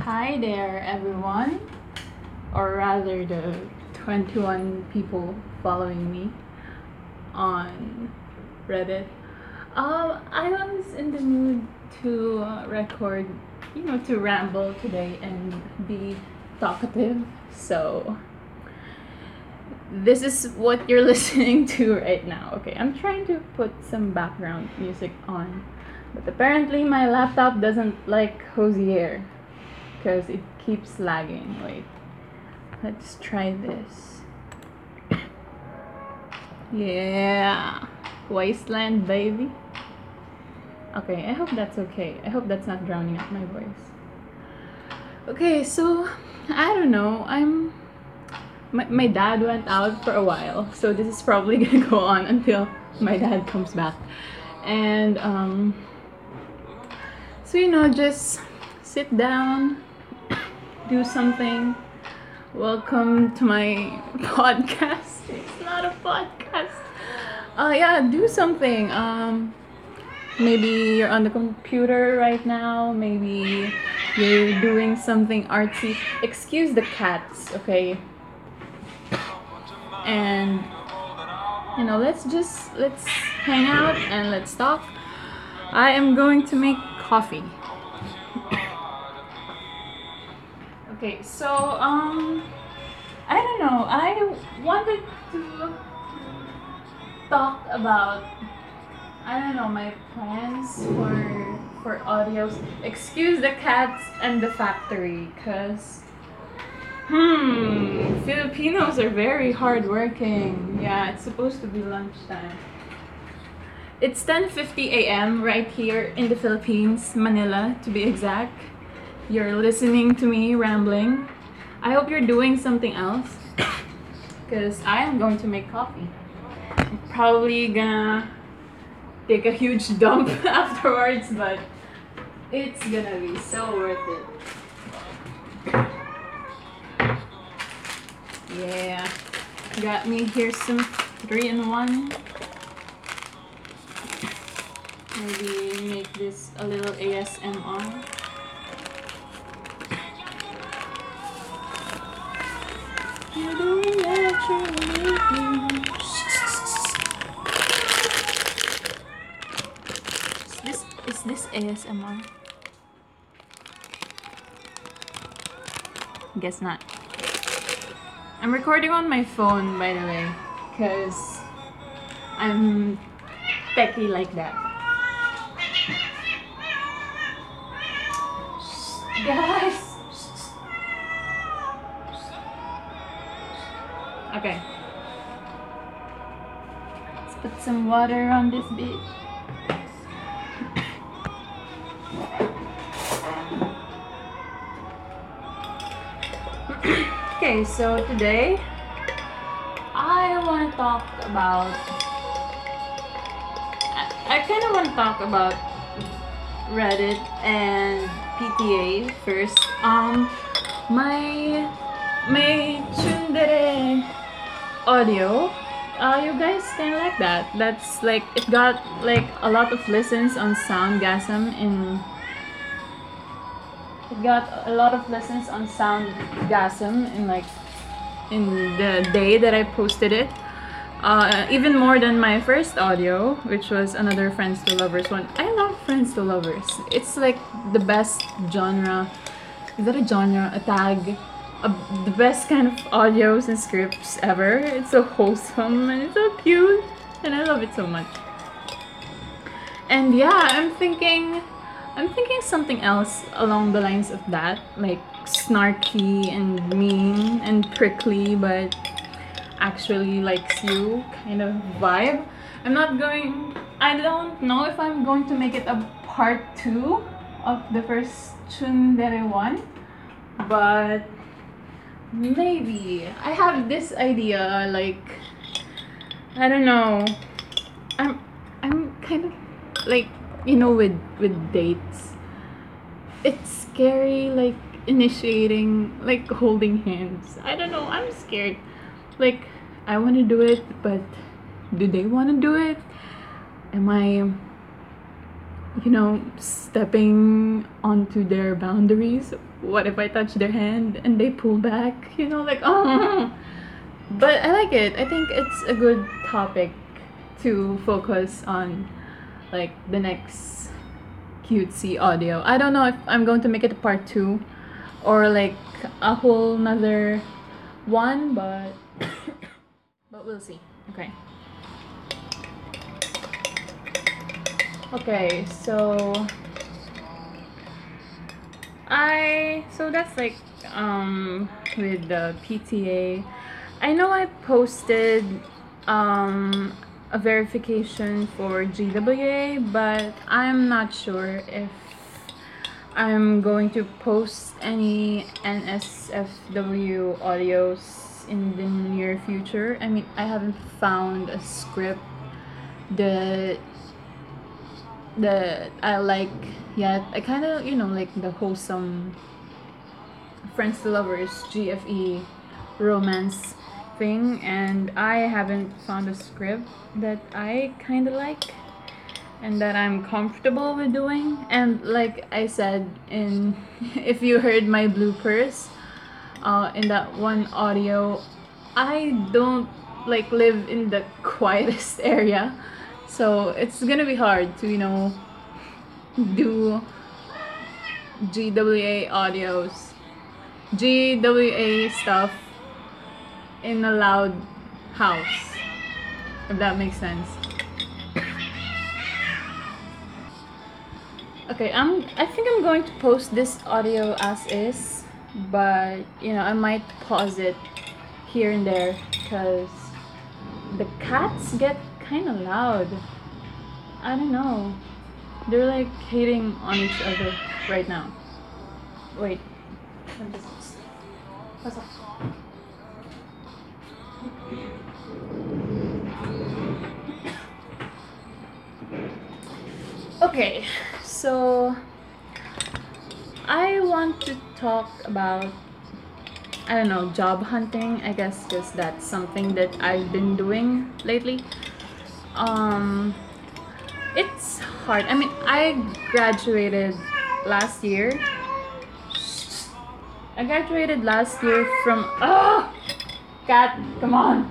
Hi there, everyone, or rather, the 21 people following me on Reddit. I was in the mood to record, to ramble today and be talkative. So, this is what you're listening to right now. Okay, I'm trying to put some background music on, but apparently, my laptop doesn't like Hosier because it keeps lagging. Wait, let's try this. Yeah, Wasteland, baby. Okay, I hope that's okay. I hope that's not drowning out my voice. Okay, so I don't know. My dad went out for a while, so this is probably gonna go on until my dad comes back. And so just sit down, do something. Welcome to my podcast. It's not a podcast. Yeah, do something. Maybe you're on the computer right now. Maybe you're doing something artsy. Excuse the cats, okay? And let's hang out and let's talk. I am going to make coffee. Okay, so I don't know. I wanted to talk about my plans for audios. Excuse the cats and the factory, cause Filipinos are very hardworking. Yeah, it's supposed to be lunchtime. It's 10:50 a.m. right here in the Philippines, Manila to be exact. You're listening to me rambling. I hope you're doing something else, because I am going to make coffee. I'm probably gonna take a huge dump afterwards, but it's gonna be so worth it. Yeah, got me here some 3-in-1. Maybe make this a little ASMR. You're doing naturally. Is this ASMR? Guess not. I'm recording on my phone, by the way, because I'm techie like that. Guys! Okay. Let's put some water on this bitch. Okay, so today I want to talk about. I kind of want to talk about Reddit and PTA first. My tsundere audio. You guys kind of like that. That's like it got like a lot of listens on Soundgasm in. It got a lot of listens on Soundgasm in the day that I posted it. Even more than my first audio, which was another Friends to Lovers one. I love Friends to Lovers. It's like the best genre. Is that a genre? A tag? The best kind of audios and scripts ever. It's so wholesome and it's so cute, and I love it so much. And yeah, I'm thinking something else along the lines of that, like snarky and mean and prickly, but actually likes you kind of vibe. I don't know if I'm going to make it a part 2 of the first tsundere one, but maybe. I have this idea, like, I don't know. I'm kind of like, with dates. It's scary, like initiating, like holding hands. I don't know, I'm scared. Like, I want to do it, but do they want to do it? Am I stepping onto their boundaries. What if I touch their hand and they pull back? Like, oh. But I like it. I think it's a good topic to focus on, like, the next cutesy audio. I don't know if I'm going to make it a part 2 or like a whole nother one, but we'll see. Okay, so that's like with the PTA. I know I posted a verification for GWA, but I'm not sure if I'm going to post any NSFW audios in the near future. I mean, I haven't found a script that I like yet. I kind of, like the wholesome Friends to Lovers GFE romance thing, and I haven't found a script that I kind of like and that I'm comfortable with doing. And like I said in if you heard my bloopers in that one audio, I don't like live in the quietest area, so it's gonna be hard to do GWA stuff in a loud house, if that makes sense. Okay, I think I'm going to post this audio as is, but I might pause it here and there because the cats get kind of loud. I don't know. They're like hating on each other right now. Wait. What's up? Okay, so I want to talk about, I don't know, job hunting. I guess because that's something that I've been doing lately. It's hard. I mean, I graduated last year. From cat, come on.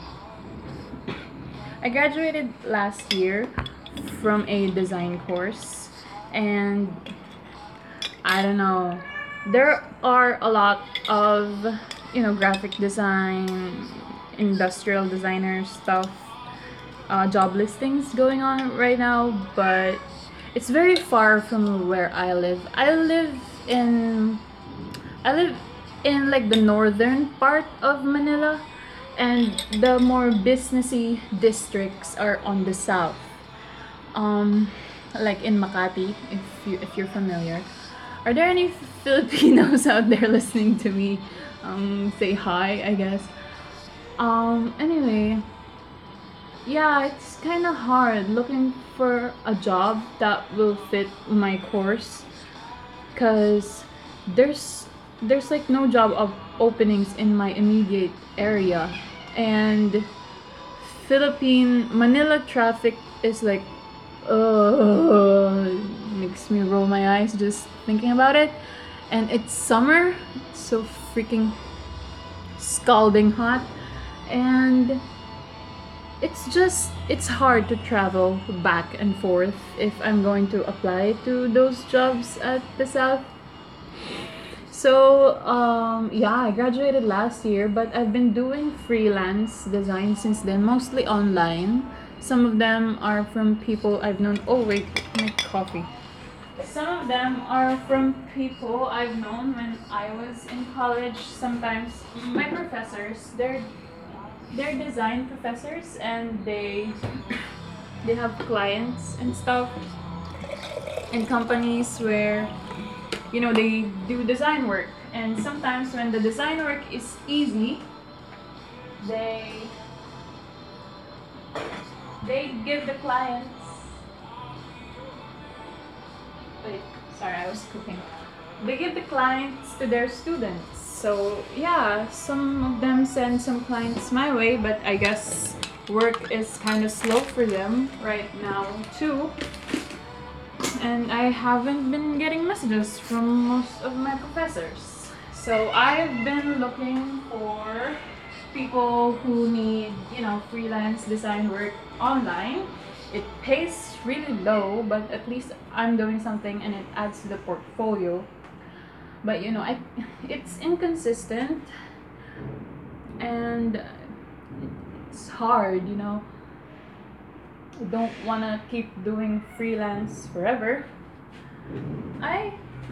I graduated last year from a design course, and I don't know, there are a lot of graphic design, industrial designer stuff, job listings going on right now, but it's very far from where I live. I live in like the northern part of Manila, and the more businessy districts are on the south. Like in Makati, if you're familiar. Are there any Filipinos out there listening to me? Say hi, I guess. Anyway, yeah, it's kind of hard looking for a job that will fit my course, cause there's like no job openings in my immediate area, and Manila traffic is like, makes me roll my eyes just thinking about it. And it's summer, it's so freaking scalding hot, and it's hard to travel back and forth if I'm going to apply to those jobs at the south. So yeah, I graduated last year, but I've been doing freelance design since then, mostly online. Some of them are from people I've known. Oh wait, my coffee. Some of them are from people I've known when I was in college. Sometimes my professors, they're design professors, and they have clients and stuff, and companies where they do design work. And sometimes when the design work is easy, they give the clients, wait, sorry, I was cooking. They give the clients to their students. So yeah, some of them send some clients my way, but I guess work is kind of slow for them right now too. and I haven't been getting messages from most of my professors. So I've been looking for people who need, freelance design work online. It pays really low, but at least I'm doing something and it adds to the portfolio. But it's inconsistent and it's hard. I don't want to keep doing freelance forever. I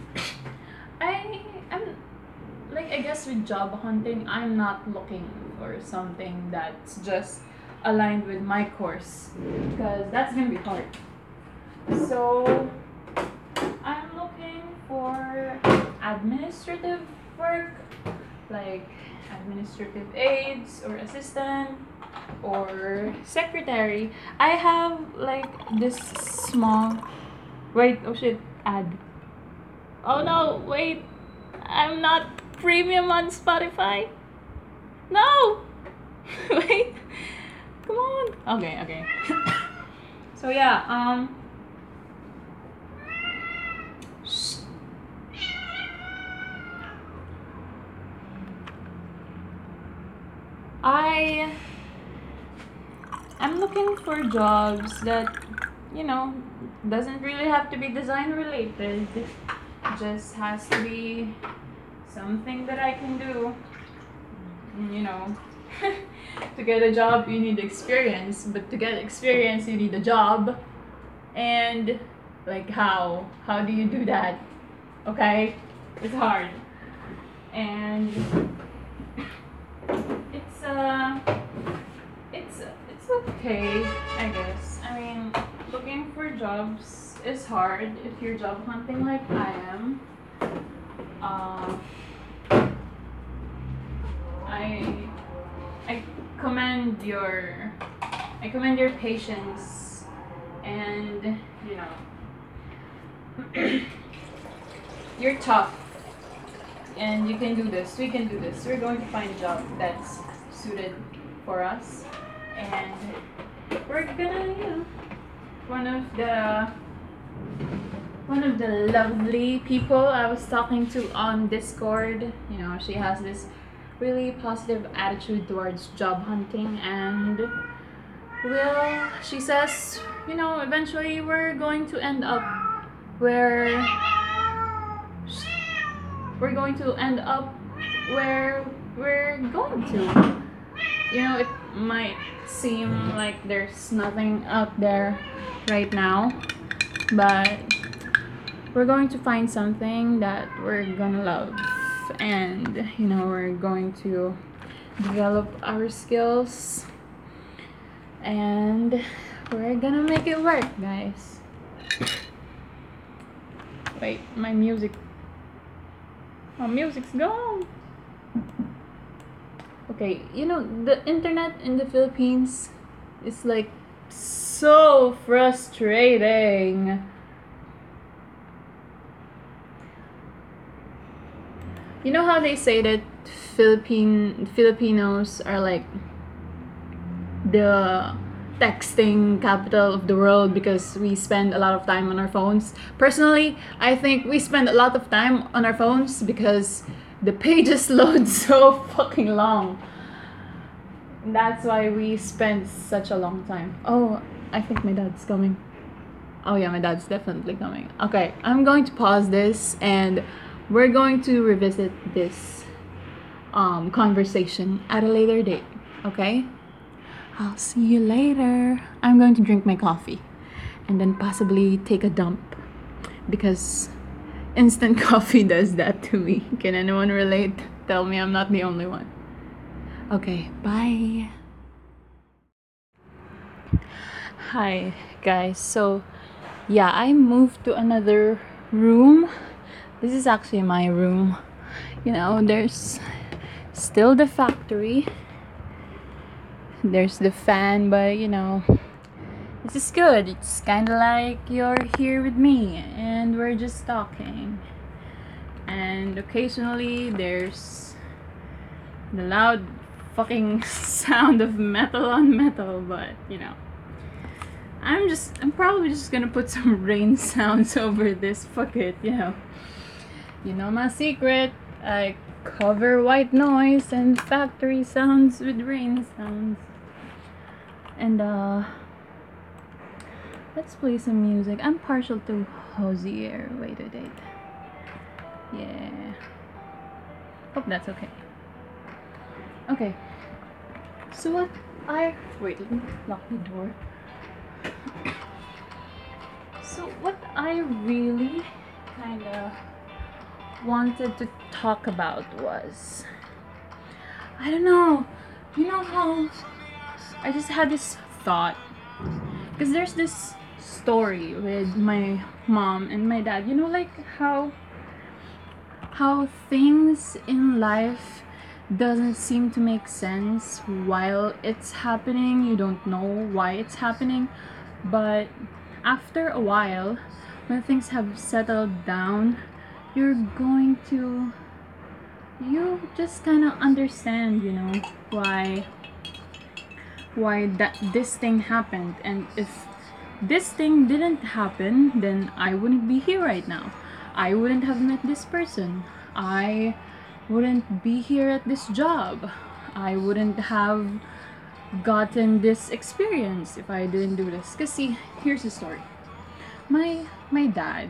am like, I guess with job hunting, I'm not looking for something that's just aligned with my course because that's gonna be hard. So I'm looking for administrative work, like administrative aides or assistant or secretary. I have like this small oh shit, ad. Oh no, wait. I'm not premium on Spotify. No. Wait. Come on. Okay. So yeah, I'm looking for jobs that doesn't really have to be design related. Just has to be something that I can do. To get a job you need experience, but to get experience you need a job. And like how do you do that? Okay? It's hard. And it's okay, I guess. I mean, looking for jobs is hard if you're job hunting like I am. I commend your patience, and you're tough, and you can do this. We can do this. We're going to find a job that's suited for us, and we're gonna, one of the lovely people I was talking to on Discord, she has this really positive attitude towards job hunting, and she says, eventually we're going to end up where we're going to. It might seem like there's nothing out there right now, but we're going to find something that we're gonna love, and we're going to develop our skills, and we're gonna make it work, guys. Wait, my music's gone. Okay, the internet in the Philippines is like so frustrating. You know how they say that Filipinos are like the texting capital of the world because we spend a lot of time on our phones? Personally, I think we spend a lot of time on our phones because the pages load so fucking long. That's why we spend such a long time. Oh, I think my dad's coming. Oh yeah, my dad's definitely coming. Okay, I'm going to pause this and we're going to revisit this conversation at a later date. Okay? I'll see you later. I'm going to drink my coffee and then possibly take a dump because instant coffee does that to me. Can anyone relate? Tell me I'm not the only one. Okay, bye. Hi guys. So yeah, I moved to another room. This is actually my room. There's still the factory. There's the fan, but this is good. It's kind of like you're here with me and we're just talking. And occasionally there's the loud fucking sound of metal on metal, but I'm probably just gonna put some rain sounds over this. Fuck it, You know my secret. I cover white noise and factory sounds with rain sounds. And let's play some music. I'm partial to Hozier. Wait a date. Yeah. Hope that's okay. Okay. So what I wait, let me lock the door. So what I really kinda wanted to talk about was, I don't know, you know how I just had this thought, because there's this story with my mom and my dad, like how things in life doesn't seem to make sense while it's happening. You don't know why it's happening, but after a while, when things have settled down, you're going to you just kind of understand, why that this thing happened. And if this thing didn't happen, then I wouldn't be here right now. I wouldn't have met this person. I wouldn't be here at this job. I wouldn't have gotten this experience if I didn't do this. Cause see, here's the story. My dad,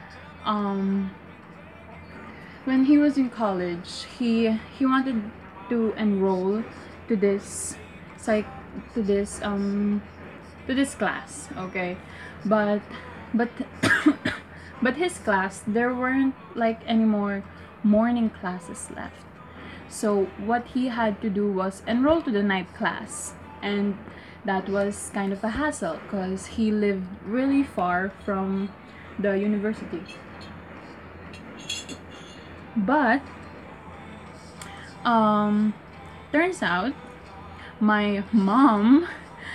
when he was in college, he wanted to enroll to this psych to this class, okay, but but but his class, there weren't like any more morning classes left. So what he had to do was enroll to the night class, and that was kind of a hassle because he lived really far from the university. But turns out my mom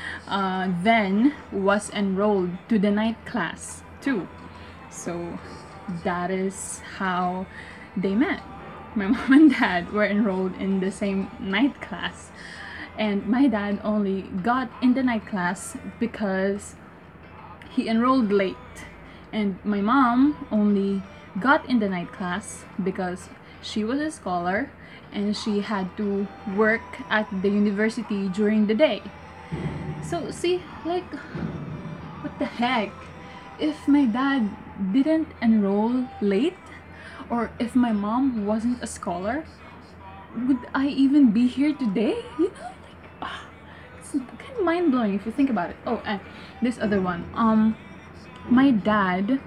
then was enrolled to the night class too. So that is how they met. My mom and dad were enrolled in the same night class, and my dad only got in the night class because he enrolled late, and my mom only got in the night class because she was a scholar and she had to work at the university during the day. So see, like, what the heck? If my dad didn't enroll late, or if my mom wasn't a scholar, would I even be here today? It's kind of mind blowing if you think about it. Oh, and this other one. My dad,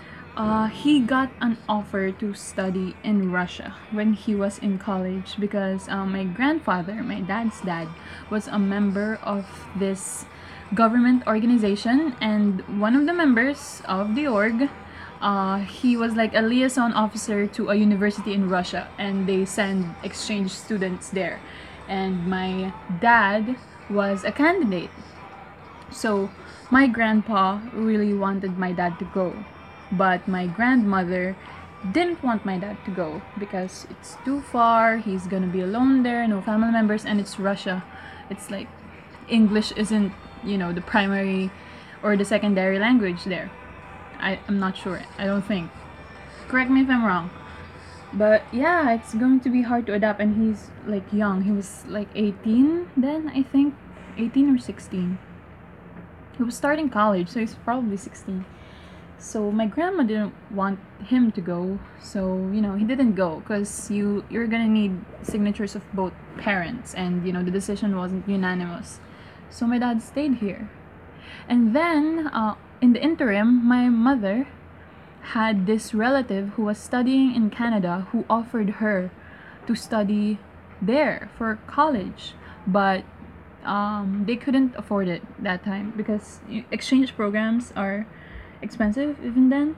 he got an offer to study in Russia when he was in college because my grandfather, my dad's dad, was a member of this government organization, and one of the members of the org, he was like a liaison officer to a university in Russia, and they send exchange students there. And my dad was a candidate. So my grandpa really wanted my dad to go, but my grandmother didn't want my dad to go because it's too far, he's gonna be alone there, no family members, and it's Russia. It's like English isn't, the primary or the secondary language there. I'm not sure. I don't think. Correct me if I'm wrong. But yeah, it's going to be hard to adapt, and he's like young. He was like 18 then, I think. 18 or 16. He was starting college, so he's probably 16. So my grandma didn't want him to go, so he didn't go because you're gonna need signatures of both parents, and the decision wasn't unanimous. So my dad stayed here, and then in the interim, my mother had this relative who was studying in Canada who offered her to study there for college, but they couldn't afford it that time because exchange programs are expensive even then,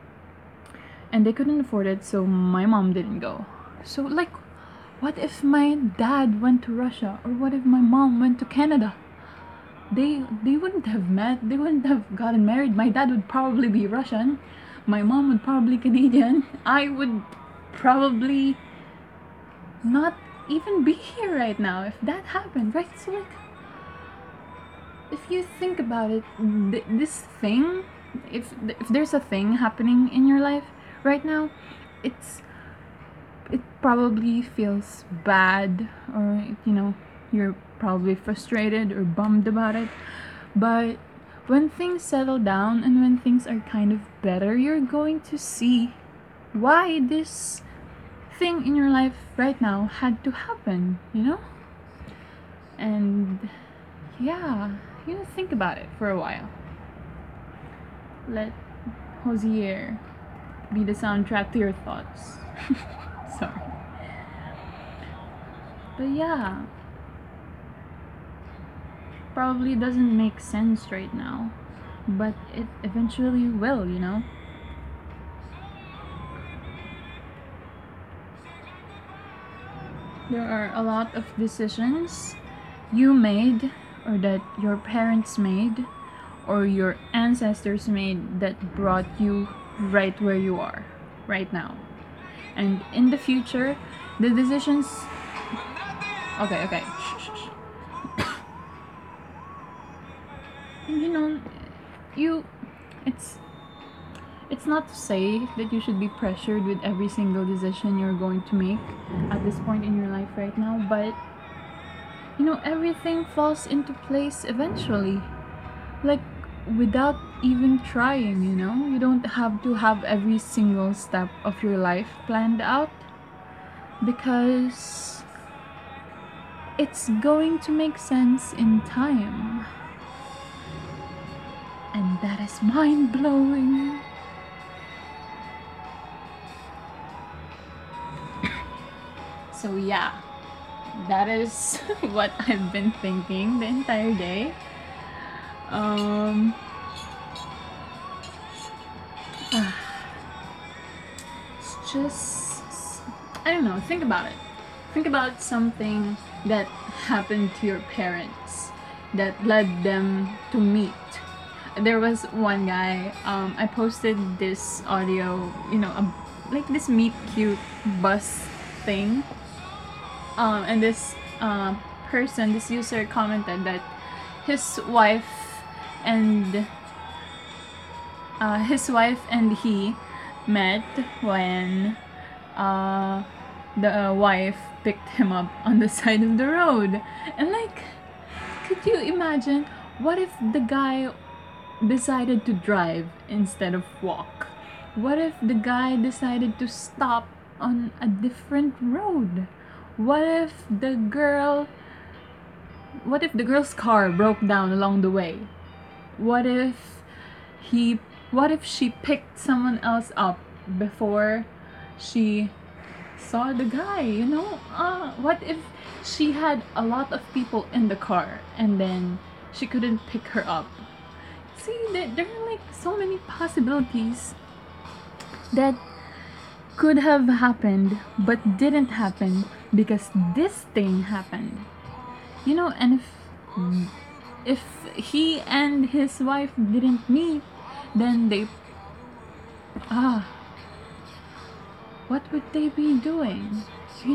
and they couldn't afford it, so my mom didn't go. So like, what if my dad went to Russia, or what if my mom went to Canada? They wouldn't have met, they wouldn't have gotten married. My dad would probably be Russian, my mom would probably Canadian, I would probably not even be here right now if that happened, right? So like, if you think about it, this thing, if there's a thing happening in your life right now, it's it probably feels bad, or you're probably frustrated or bummed about it. But when things settle down and when things are kind of better, you're going to see why this thing in your life right now had to happen, And yeah, think about it for a while. Let Hosier be the soundtrack to your thoughts. Sorry. But yeah, probably doesn't make sense right now, but it eventually will, There are a lot of decisions you made, or that your parents made, or your ancestors made, that brought you right where you are right now. And in the future, the decisions. Okay. Shh. You. It's not to say that you should be pressured with every single decision you're going to make at this point in your life right now, but everything falls into place eventually. Like, without even trying, You don't have to have every single step of your life planned out, because it's going to make sense in time. And that is mind blowing. So yeah, that is what I've been thinking the entire day. It's just, I don't know, think about it. Think about something that happened to your parents that led them to meet. There was one guy, I posted this audio, like this meet cute bus thing. And this person, this user commented that his wife and he met when the wife picked him up on the side of the road. And could you imagine, what if the guy decided to drive instead of walk? What if the guy decided to stop on a different road? What if the girl's car broke down along the way? What if she picked someone else up before she saw the guy, what if she had a lot of people in the car and then she couldn't pick her up? See, there are so many possibilities that could have happened but didn't happen because this thing happened. And if he and his wife didn't meet, then what would they be doing?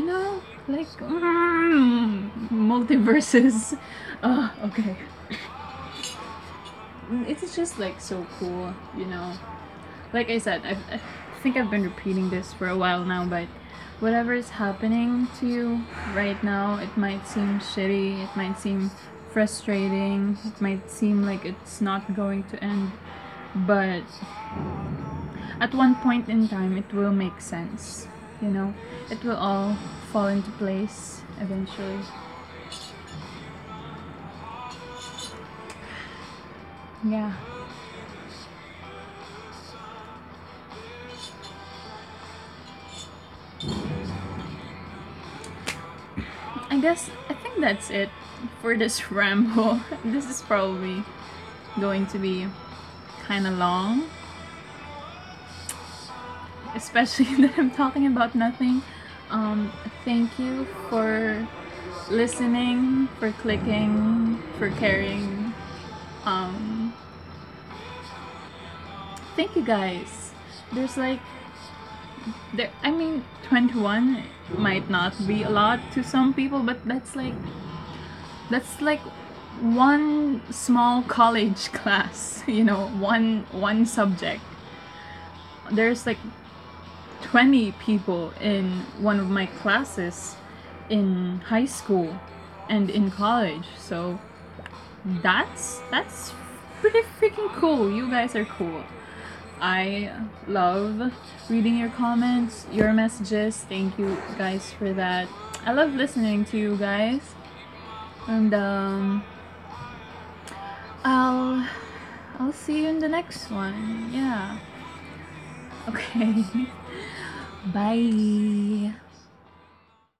Multiverses. Okay. It's just so cool, Like I said, I think I've been repeating this for a while now, but whatever is happening to you right now, it might seem shitty, it might seem frustrating, it might seem like it's not going to end, but at one point in time it will make sense, it will all fall into place eventually. Yeah. I think that's it for this ramble. This is probably going to be kind of long, especially that I'm talking about nothing. Thank you for listening, for clicking, for caring. Thank you guys. There's 21 might not be a lot to some people, but that's one small college class, you know, one subject. There's like 20 people in one of my classes in high school and in college. So that's pretty freaking cool. You guys are cool. I love reading your comments, your messages. Thank you guys for that. I love listening to you guys. And I'll see you in the next one. Yeah. Okay. Bye.